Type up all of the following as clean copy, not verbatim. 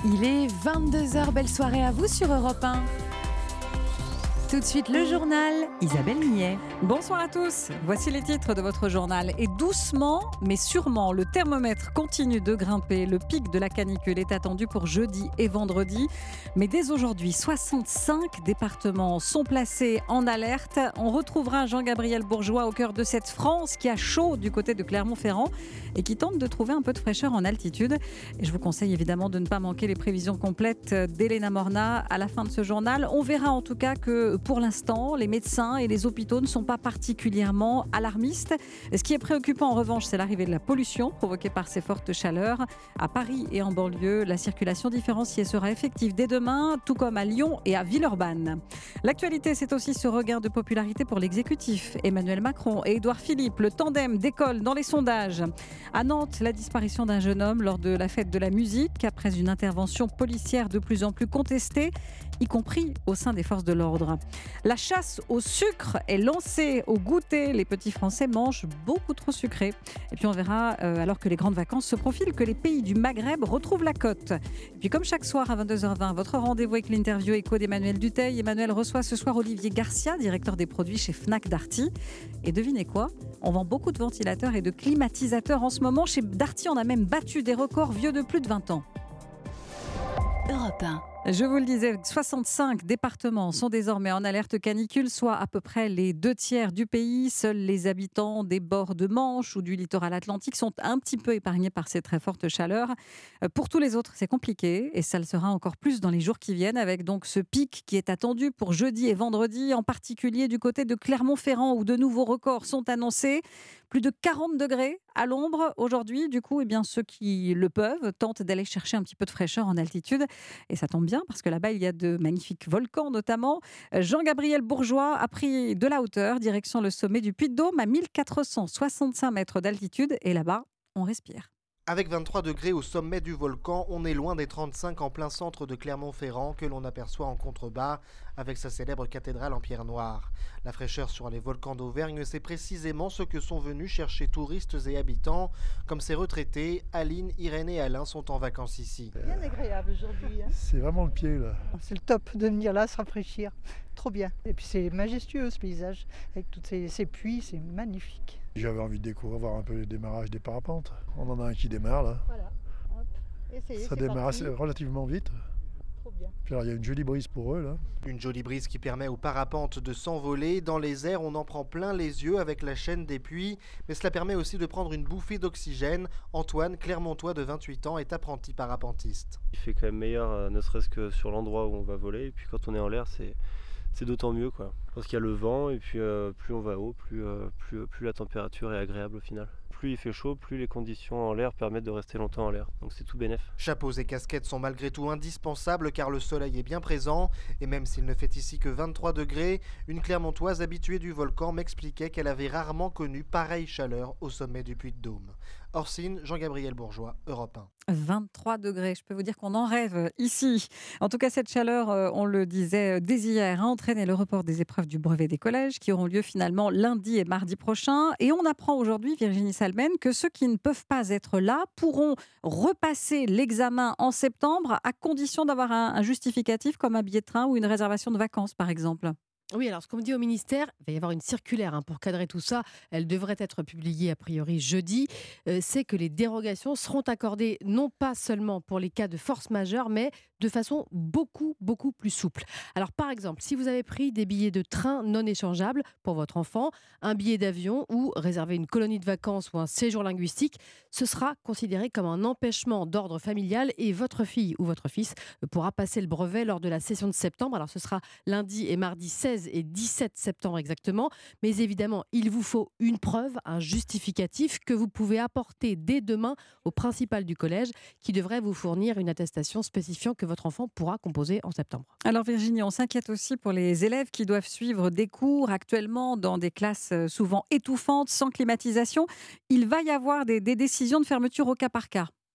Il est 22h, belle soirée à vous sur Europe 1. Tout de suite le journal, Isabelle Millet. Bonsoir à tous, voici les titres de votre journal. Et doucement, mais sûrement, le thermomètre continue de grimper. Le pic de la canicule est attendu pour jeudi et vendredi. Mais dès aujourd'hui, 65 départements sont placés en alerte. On retrouvera Jean-Gabriel Bourgeois au cœur de cette France qui a chaud du côté de Clermont-Ferrand et qui tente de trouver un peu de fraîcheur en altitude. Et je vous conseille évidemment de ne pas manquer les prévisions complètes d'Elena Morna à la fin de ce journal. On verra en tout cas que pour l'instant, les médecins et les hôpitaux ne sont pas particulièrement alarmistes. Ce qui est préoccupant en revanche, c'est l'arrivée de la pollution provoquée par ces fortes chaleurs. À Paris et en banlieue, la circulation différenciée sera effective dès demain, tout comme à Lyon et à Villeurbanne. L'actualité, c'est aussi ce regain de popularité pour l'exécutif. Emmanuel Macron et Édouard Philippe, le tandem décolle dans les sondages. À Nantes, la disparition d'un jeune homme lors de la fête de la musique, après une intervention policière de plus en plus contestée, y compris au sein des forces de l'ordre. La chasse au sucre est lancée au goûter. Les petits Français mangent beaucoup trop sucré. Et puis on verra, alors que les grandes vacances se profilent, que les pays du Maghreb retrouvent la cote. Et puis comme chaque soir à 22h20, votre rendez-vous avec l'interview écho d'Emmanuel Dutheil. Emmanuel reçoit ce soir Olivier Garcia, directeur des produits chez Fnac Darty. Et devinez quoi ? On vend beaucoup de ventilateurs et de climatisateurs en ce moment. Chez Darty, on a même battu des records vieux de plus de 20 ans. Europe 1. Je vous le disais, 65 départements sont désormais en alerte canicule, soit à peu près les 2/3 du pays. Seuls les habitants des bords de Manche ou du littoral atlantique sont un petit peu épargnés par ces très fortes chaleurs. Pour tous les autres, c'est compliqué et ça le sera encore plus dans les jours qui viennent, avec donc ce pic qui est attendu pour jeudi et vendredi, en particulier du côté de Clermont-Ferrand où de nouveaux records sont annoncés. Plus de 40 degrés à l'ombre aujourd'hui. Du coup, ceux qui le peuvent tentent d'aller chercher un petit peu de fraîcheur en altitude. Et ça tombe bien parce que là-bas, il y a de magnifiques volcans notamment. Jean-Gabriel Bourgeois a pris de la hauteur, direction le sommet du Puy-de-Dôme à 1465 mètres d'altitude. Et là-bas, on respire. Avec 23 degrés au sommet du volcan, on est loin des 35 en plein centre de Clermont-Ferrand que l'on aperçoit en contrebas avec sa célèbre cathédrale en pierre noire. La fraîcheur sur les volcans d'Auvergne, c'est précisément ce que sont venus chercher touristes et habitants. Comme ces retraités, Aline, Irène et Alain sont en vacances ici. Bien agréable aujourd'hui. C'est vraiment le pied là. C'est le top de venir là se rafraîchir. Trop bien. Et puis c'est majestueux ce paysage avec toutes ces pluies, c'est magnifique. J'avais envie de découvrir, voir un peu le démarrage des parapentes. On en a un qui démarre là. Voilà. Hop. Essayez, Ça démarre assez, relativement vite. Trop bien. Puis alors, il y a une jolie brise pour eux là. Une jolie brise qui permet aux parapentes de s'envoler. Dans les airs, on en prend plein les yeux avec la chaîne des puits. Mais cela permet aussi de prendre une bouffée d'oxygène. Antoine, Clermontois de 28 ans, est apprenti parapentiste. Il fait quand même meilleur, ne serait-ce que sur l'endroit où on va voler. Et puis quand on est en l'air, c'est d'autant mieux, quoi. Parce qu'il y a le vent et puis plus on va haut, plus la température est agréable au final. Plus il fait chaud, plus les conditions en l'air permettent de rester longtemps en l'air. Donc c'est tout bénef. Chapeaux et casquettes sont malgré tout indispensables car le soleil est bien présent. Et même s'il ne fait ici que 23 degrés, une Clermontoise habituée du volcan m'expliquait qu'elle avait rarement connu pareille chaleur au sommet du Puy-de-Dôme. Orsine, Jean-Gabriel Bourgeois, Europe 1. 23 degrés, je peux vous dire qu'on en rêve ici. En tout cas, cette chaleur, on le disait dès hier, a entraîné le report des épreuves du brevet des collèges qui auront lieu finalement lundi et mardi prochain. Et on apprend aujourd'hui, Virginie Salmen, que ceux qui ne peuvent pas être là pourront repasser l'examen en septembre à condition d'avoir un justificatif comme un billet de train ou une réservation de vacances, par exemple. Oui, alors ce qu'on me dit au ministère, il va y avoir une circulaire pour cadrer tout ça. Elle devrait être publiée a priori jeudi. C'est que les dérogations seront accordées non pas seulement pour les cas de force majeure, mais de façon beaucoup plus souple. Alors par exemple, si vous avez pris des billets de train non échangeables pour votre enfant, un billet d'avion ou réservé une colonie de vacances ou un séjour linguistique, ce sera considéré comme un empêchement d'ordre familial et votre fille ou votre fils pourra passer le brevet lors de la session de septembre. Alors ce sera lundi et mardi 16 et 17 septembre exactement. Mais évidemment, il vous faut une preuve, un justificatif que vous pouvez apporter dès demain au principal du collège qui devrait vous fournir une attestation spécifiant que votre enfant pourra composer en septembre. Alors Virginie, on s'inquiète aussi pour les élèves qui doivent suivre des cours actuellement dans des classes souvent étouffantes, sans climatisation. Il va y avoir des décisions de fermeture au cas par cas.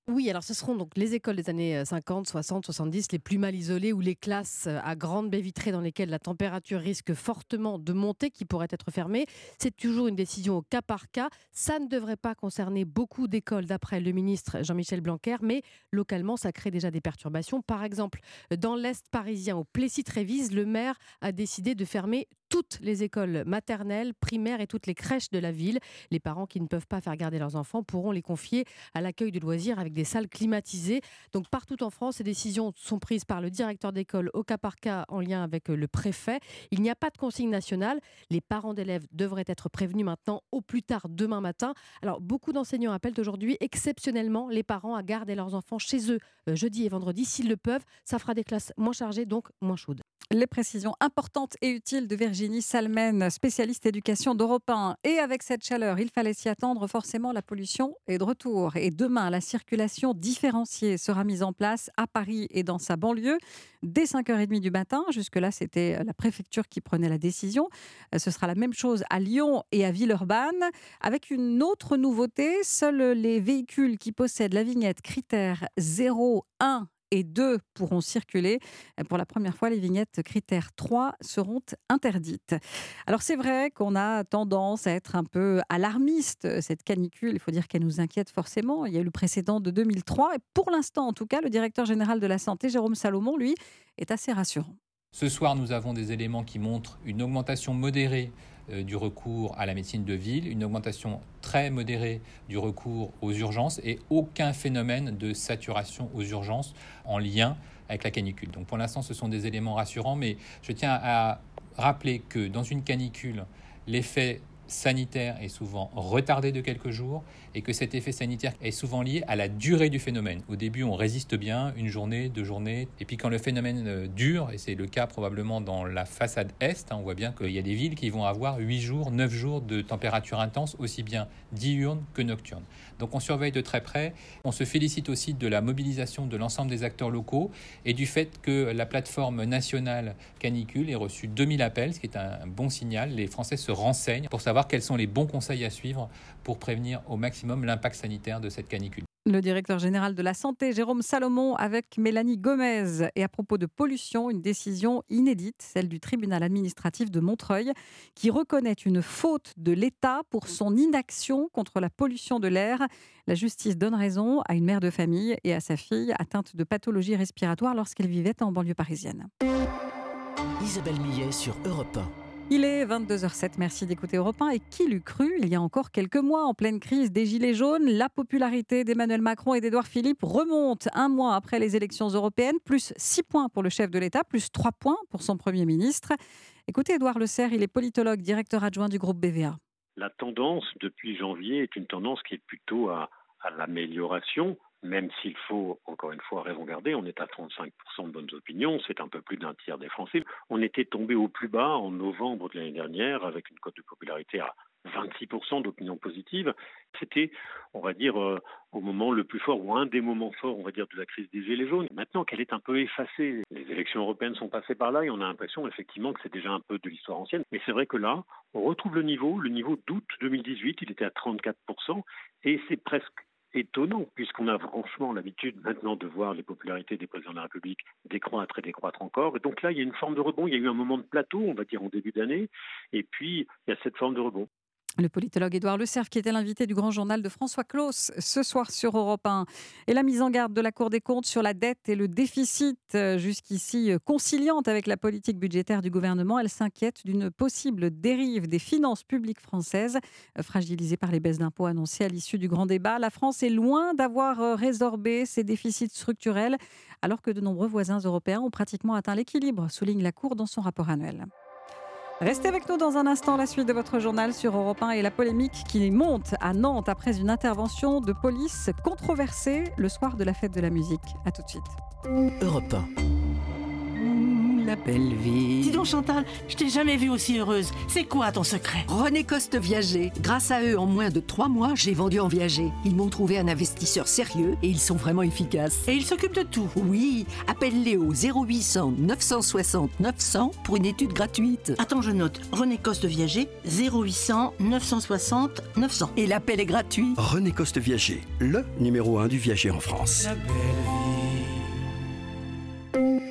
Oui, alors ce seront donc les écoles des années 50, 60, 70 les plus mal isolées ou les classes à grande baie vitrée dans lesquelles la température risque fortement de monter qui pourraient être fermées. C'est toujours une décision au cas par cas. Ça ne devrait pas concerner beaucoup d'écoles d'après le ministre Jean-Michel Blanquer, mais localement ça crée déjà des perturbations. Par exemple, dans l'Est parisien, au Plessis-Trévise, le maire a décidé de fermer toutes les écoles maternelles, primaires et toutes les crèches de la ville. Les parents qui ne peuvent pas faire garder leurs enfants pourront les confier à l'accueil de loisirs avec des salles climatisées. Donc partout en France, ces décisions sont prises par le directeur d'école au cas par cas en lien avec le préfet. Il n'y a pas de consigne nationale. Les parents d'élèves devraient être prévenus maintenant au plus tard demain matin. Alors beaucoup d'enseignants appellent aujourd'hui exceptionnellement les parents à garder leurs enfants chez eux jeudi et vendredi s'ils le peuvent. Ça fera des classes moins chargées, donc moins chaudes. Les précisions importantes et utiles de Virginie Salmen, spécialiste éducation d'Europe 1. Et avec cette chaleur, il fallait s'y attendre, forcément la pollution est de retour. Et demain, la circulation différenciée sera mise en place à Paris et dans sa banlieue dès 5h30 du matin. Jusque-là, c'était la préfecture qui prenait la décision. Ce sera la même chose à Lyon et à Villeurbanne. Avec une autre nouveauté, seuls les véhicules qui possèdent la vignette critère 0, 1 et 2 pourront circuler. Pour la première fois, les vignettes critères 3 seront interdites. Alors c'est vrai qu'on a tendance à être un peu alarmiste. Cette canicule, il faut dire qu'elle nous inquiète forcément. Il y a eu le précédent de 2003 et pour l'instant, en tout cas, le directeur général de la Santé, Jérôme Salomon, lui, est assez rassurant. Ce soir, nous avons des éléments qui montrent une augmentation modérée du recours à la médecine de ville, une augmentation très modérée du recours aux urgences et aucun phénomène de saturation aux urgences en lien avec la canicule. Donc pour l'instant, ce sont des éléments rassurants, mais je tiens à rappeler que dans une canicule, l'effet sanitaire est souvent retardé de quelques jours et que cet effet sanitaire est souvent lié à la durée du phénomène. Au début, on résiste bien, une journée, 2 journées, et puis quand le phénomène dure, et c'est le cas probablement dans la façade Est, on voit bien qu'il y a des villes qui vont avoir 8 jours, 9 jours de température intense, aussi bien diurne que nocturne. Donc on surveille de très près. On se félicite aussi de la mobilisation de l'ensemble des acteurs locaux et du fait que la plateforme nationale canicule ait reçu 2000 appels, ce qui est un bon signal. Les Français se renseignent pour savoir quels sont les bons conseils à suivre pour prévenir au maximum l'impact sanitaire de cette canicule. Le directeur général de la Santé, Jérôme Salomon, avec Mélanie Gomez. Et à propos de pollution, une décision inédite, celle du tribunal administratif de Montreuil, qui reconnaît une faute de l'État pour son inaction contre la pollution de l'air. La justice donne raison à une mère de famille et à sa fille atteinte de pathologie respiratoire lorsqu'elle vivait en banlieue parisienne. Isabelle Millet sur Europe 1. Il est 22h07, merci d'écouter Europe 1. Et qui l'eût cru, il y a encore quelques mois, en pleine crise des Gilets jaunes, la popularité d'Emmanuel Macron et d'Édouard Philippe remonte un mois après les élections européennes, plus 6 points pour le chef de l'État, plus 3 points pour son Premier ministre. Écoutez Édouard Le Serre, il est politologue, directeur adjoint du groupe BVA. La tendance depuis janvier est une tendance qui est plutôt à l'amélioration. Même s'il faut, encore une fois, raison garder, on est à 35% de bonnes opinions, c'est un peu plus d'un tiers des Français. On était tombé au plus bas en novembre de l'année dernière avec une cote de popularité à 26% d'opinion positive. C'était, on va dire, au moment le plus fort, ou un des moments forts, on va dire, de la crise des Gilets jaunes. Maintenant qu'elle est un peu effacée, les élections européennes sont passées par là et on a l'impression effectivement que c'est déjà un peu de l'histoire ancienne. Mais c'est vrai que là, on retrouve le niveau d'août 2018, il était à 34% et c'est presque étonnant, puisqu'on a franchement l'habitude maintenant de voir les popularités des présidents de la République décroître et décroître encore. Et donc là, il y a une forme de rebond. Il y a eu un moment de plateau, on va dire, en début d'année. Et puis, il y a cette forme de rebond. Le politologue Édouard Le Serre, qui était l'invité du grand journal de François Claus ce soir sur Europe 1. Et la mise en garde de la Cour des comptes sur la dette et le déficit, jusqu'ici conciliante avec la politique budgétaire du gouvernement, elle s'inquiète d'une possible dérive des finances publiques françaises, fragilisées par les baisses d'impôts annoncées à l'issue du grand débat. La France est loin d'avoir résorbé ses déficits structurels, alors que de nombreux voisins européens ont pratiquement atteint l'équilibre, souligne la Cour dans son rapport annuel. Restez avec nous dans un instant, la suite de votre journal sur Europe 1 et la polémique qui monte à Nantes après une intervention de police controversée le soir de la fête de la musique. A tout de suite. Europe 1. appelle vite. Dis donc Chantal, je t'ai jamais vue aussi heureuse. C'est quoi ton secret? René Coste Viager. Grâce à eux, en moins de 3 mois, j'ai vendu en viager. Ils m'ont trouvé un investisseur sérieux et ils sont vraiment efficaces. Et ils s'occupent de tout? Oui, appelle-les au 0800 960 900 pour une étude gratuite. Attends, je note. René Coste Viager, 0800 960 900. Et l'appel est gratuit. René Coste Viager, le numéro 1 du viager en France. La belle vie.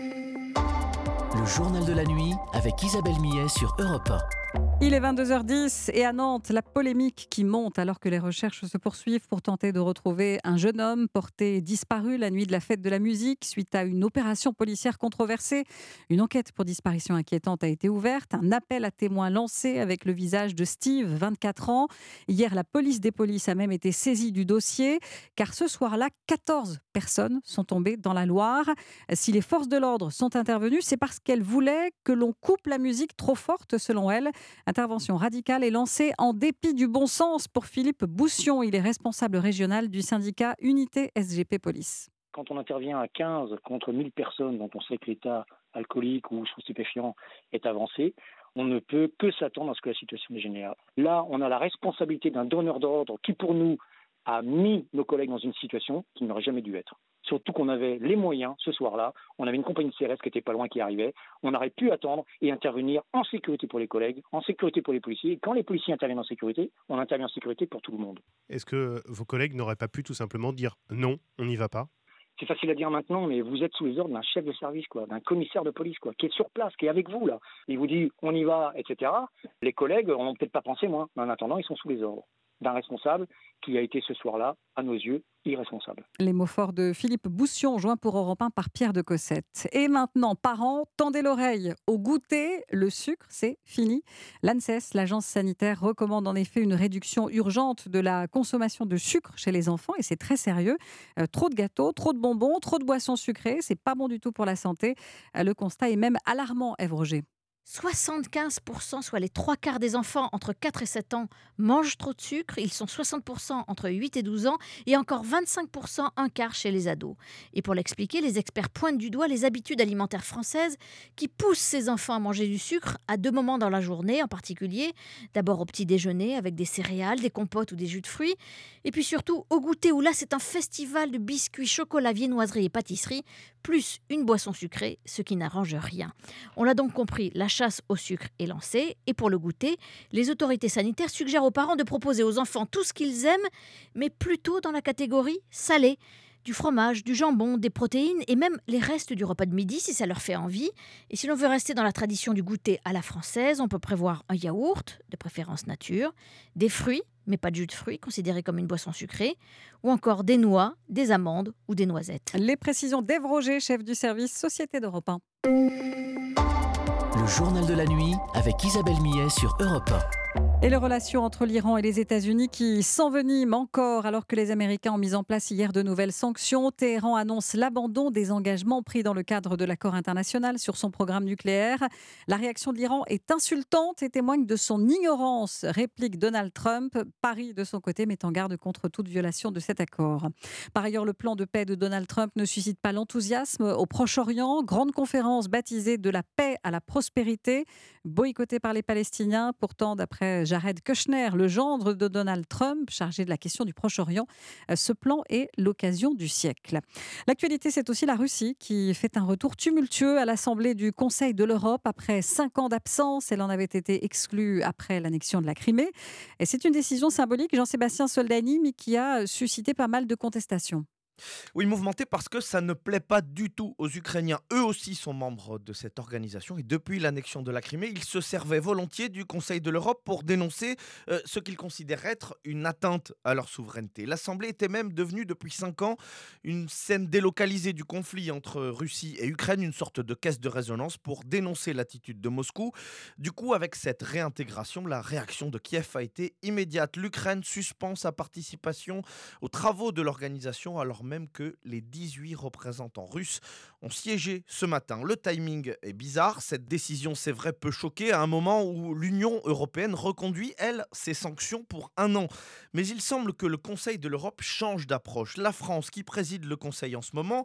Le journal de la nuit avec Isabelle Millet sur Europe 1. Il est 22h10 et à Nantes, la polémique qui monte alors que les recherches se poursuivent pour tenter de retrouver un jeune homme porté disparu la nuit de la fête de la musique suite à une opération policière controversée. Une enquête pour disparition inquiétante a été ouverte, un appel à témoins lancé avec le visage de Steve, 24 ans. Hier, la police des polices a même été saisie du dossier car ce soir-là, 14 personnes sont tombées dans la Loire. Si les forces de l'ordre sont intervenues, c'est parce qu'elles voulaient que l'on coupe la musique trop forte selon elles. Intervention radicale est lancée en dépit du bon sens pour Philippe Boussion. Il est responsable régional du syndicat Unité SGP Police. Quand on intervient à 15 contre 1000 personnes dont on sait que l'état alcoolique ou sous stupéfiant est avancé, on ne peut que s'attendre à ce que la situation dégénère. Là, on a la responsabilité d'un donneur d'ordre qui, pour nous, a mis nos collègues dans une situation qui n'aurait jamais dû être. Surtout qu'on avait les moyens ce soir-là, on avait une compagnie de CRS qui était pas loin qui arrivait, on aurait pu attendre et intervenir en sécurité pour les collègues, en sécurité pour les policiers. Et quand les policiers interviennent en sécurité, on intervient en sécurité pour tout le monde. Est-ce que vos collègues n'auraient pas pu tout simplement dire non, on n'y va pas ? C'est facile à dire maintenant, mais vous êtes sous les ordres d'un chef de service, d'un commissaire de police, qui est sur place, qui est avec vous là. Il vous dit on y va, etc. Les collègues n'ont peut-être pas pensé moins, mais en attendant, ils sont sous les ordres d'un responsable qui a été ce soir-là, à nos yeux, irresponsable. Les mots forts de Philippe Boussion, joint pour Europe 1 par Pierre de Cossette. Et maintenant, parents, tendez l'oreille. Au goûter, le sucre, c'est fini. L'ANSES, l'agence sanitaire, recommande en effet une réduction urgente de la consommation de sucre chez les enfants, et c'est très sérieux. Trop de gâteaux, trop de bonbons, trop de boissons sucrées, c'est pas bon du tout pour la santé. Le constat est même alarmant, Ève Roger. 75%, soit les 3/4 des enfants entre 4 et 7 ans, mangent trop de sucre. Ils sont 60% entre 8 et 12 ans et encore 25%, un quart chez les ados. Et pour l'expliquer, les experts pointent du doigt les habitudes alimentaires françaises qui poussent ces enfants à manger du sucre à 2 moments dans la journée en particulier. D'abord au petit déjeuner avec des céréales, des compotes ou des jus de fruits. Et puis surtout au goûter où là c'est un festival de biscuits, chocolat, viennoiseries et pâtisseries, plus une boisson sucrée, ce qui n'arrange rien. On l'a donc compris, la chasse au sucre est lancée et pour le goûter, les autorités sanitaires suggèrent aux parents de proposer aux enfants tout ce qu'ils aiment, mais plutôt dans la catégorie salée. Du fromage, du jambon, des protéines et même les restes du repas de midi si ça leur fait envie. Et si l'on veut rester dans la tradition du goûter à la française, on peut prévoir un yaourt, de préférence nature, des fruits, mais pas de jus de fruits, considéré comme une boisson sucrée, ou encore des noix, des amandes ou des noisettes. Les précisions d'Ève Roger, chef du service Société d'Europe 1. Le journal de la nuit avec Isabelle Millet sur Europe 1. Et les relations entre l'Iran et les États-Unis qui s'enveniment encore alors que les Américains ont mis en place hier de nouvelles sanctions. Téhéran annonce l'abandon des engagements pris dans le cadre de l'accord international sur son programme nucléaire. La réaction de l'Iran est insultante et témoigne de son ignorance, réplique Donald Trump. Paris, de son côté, met en garde contre toute violation de cet accord. Par ailleurs, le plan de paix de Donald Trump ne suscite pas l'enthousiasme au Proche-Orient. Grande conférence baptisée de la paix à la prospérité, boycottée par les Palestiniens. Pourtant, d'après Jared Kushner, le gendre de Donald Trump, chargé de la question du Proche-Orient, ce plan est l'occasion du siècle. L'actualité, c'est aussi la Russie qui fait un retour tumultueux à l'Assemblée du Conseil de l'Europe. Après 5 ans d'absence, elle en avait été exclue après l'annexion de la Crimée. Et c'est une décision symbolique, Jean-Sébastien Soldani, mais qui a suscité pas mal de contestations. Oui, mouvementé parce que ça ne plaît pas du tout aux Ukrainiens. Eux aussi sont membres de cette organisation et depuis l'annexion de la Crimée, ils se servaient volontiers du Conseil de l'Europe pour dénoncer ce qu'ils considèrent être une atteinte à leur souveraineté. L'Assemblée était même devenue depuis 5 ans une scène délocalisée du conflit entre Russie et Ukraine, une sorte de caisse de résonance pour dénoncer l'attitude de Moscou. Du coup, avec cette réintégration, la réaction de Kiev a été immédiate. L'Ukraine suspend sa participation aux travaux de l'organisation alors même que les 18 représentants russes ont siégé ce matin. Le timing est bizarre. Cette décision, c'est vrai, peut choquer à un moment où l'Union européenne reconduit, elle, ses sanctions pour 1 an. Mais il semble que le Conseil de l'Europe change d'approche. La France, qui préside le Conseil en ce moment,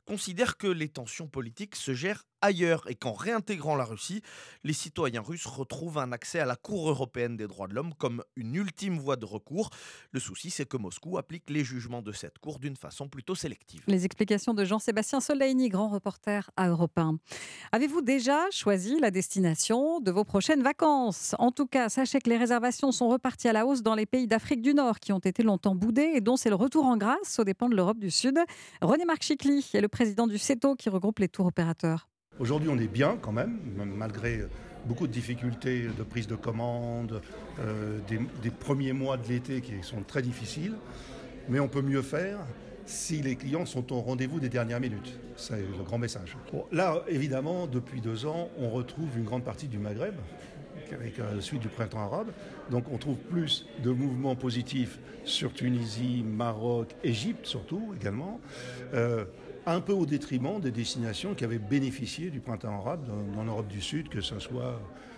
considère que les tensions politiques se gèrent ailleurs et qu'en réintégrant la Russie, les citoyens russes retrouvent un accès à la Cour européenne des droits de l'homme comme une ultime voie de recours. Le souci, c'est que Moscou applique les jugements de cette Cour d'une façon plutôt sélective. Les explications de Jean-Sébastien Soleini, grand reporter à Europe 1. Avez-vous déjà choisi la destination de vos prochaines vacances ? En tout cas, sachez que les réservations sont reparties à la hausse dans les pays d'Afrique du Nord qui ont été longtemps boudés et dont c'est le retour en grâce aux dépens de l'Europe du Sud. René-Marc Chicly est le président du CETO qui regroupe les tours opérateurs. Aujourd'hui, on est bien quand même, malgré beaucoup de difficultés de prise de commande, des premiers mois de l'été qui sont très difficiles. Mais on peut mieux faire si les clients sont au rendez-vous des dernières minutes. C'est le grand message. Bon, là, évidemment, depuis 2 ans, on retrouve une grande partie du Maghreb, avec la suite du printemps arabe. Donc on trouve plus de mouvements positifs sur Tunisie, Maroc, Égypte surtout également. Un peu au détriment des destinations qui avaient bénéficié du printemps arabe dans l'Europe du Sud, que ce soit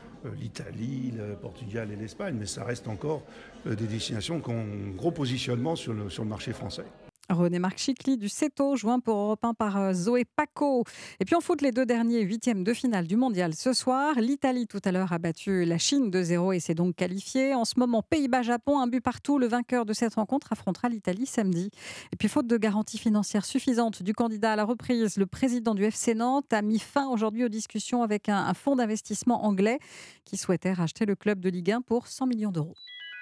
l'Italie, le Portugal et l'Espagne, mais ça reste encore des destinations qui ont un gros positionnement sur le marché français. René-Marc Chicly du CETO, joint pour Europe 1 par Zoé Paco. Et puis on foot les 2 derniers 8e de finale du mondial ce soir. L'Italie tout à l'heure a battu la Chine 2-0 et s'est donc qualifiée. En ce moment, Pays-Bas-Japon, 1 but partout. Le vainqueur de cette rencontre affrontera l'Italie samedi. Et puis faute de garantie financière suffisante du candidat à la reprise, le président du FC Nantes a mis fin aujourd'hui aux discussions avec un fonds d'investissement anglais qui souhaitait racheter le club de Ligue 1 pour 100 millions d'euros.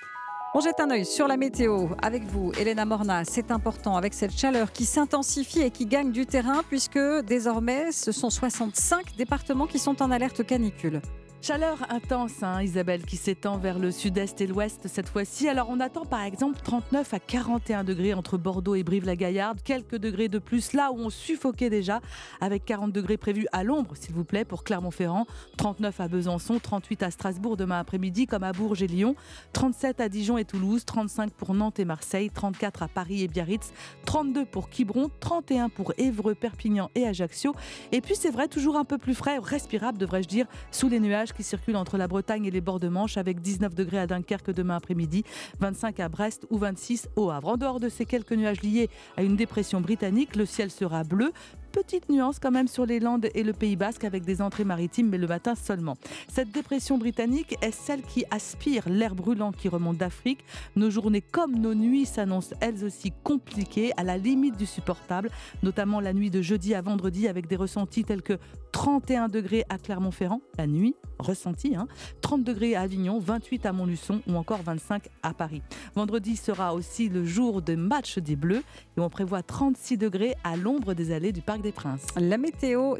On jette un œil sur la météo avec vous, Elena Morna. C'est important avec cette chaleur qui s'intensifie et qui gagne du terrain puisque désormais, ce sont 65 départements qui sont en alerte canicule. Chaleur intense, Isabelle, qui s'étend vers le sud-est et l'ouest cette fois-ci. Alors on attend par exemple 39 à 41 degrés entre Bordeaux et Brive-la-Gaillarde. Quelques degrés de plus là où on suffoquait déjà, avec 40 degrés prévus à l'ombre, s'il vous plaît, pour Clermont-Ferrand. 39 à Besançon, 38 à Strasbourg demain après-midi, comme à Bourges et Lyon. 37 à Dijon et Toulouse, 35 pour Nantes et Marseille, 34 à Paris et Biarritz, 32 pour Quiberon, 31 pour Évreux, Perpignan et Ajaccio. Et puis c'est vrai, toujours un peu plus frais, respirable devrais-je dire, sous les nuages qui circulent entre la Bretagne et les bords de Manche, avec 19 degrés à Dunkerque demain après-midi, 25 à Brest ou 26 au Havre. En dehors de ces quelques nuages liés à une dépression britannique, le ciel sera bleu. Petite nuance quand même sur les Landes et le Pays Basque avec des entrées maritimes, mais le matin seulement. Cette dépression britannique est celle qui aspire l'air brûlant qui remonte d'Afrique. Nos journées comme nos nuits s'annoncent elles aussi compliquées, à la limite du supportable, notamment la nuit de jeudi à vendredi avec des ressentis tels que 31 degrés à Clermont-Ferrand, la nuit, ressenti, 30 degrés à Avignon, 28 à Montluçon ou encore 25 à Paris. Vendredi sera aussi le jour de match des Bleus et on prévoit 36 degrés à l'ombre des allées du Parc des Princes. La météo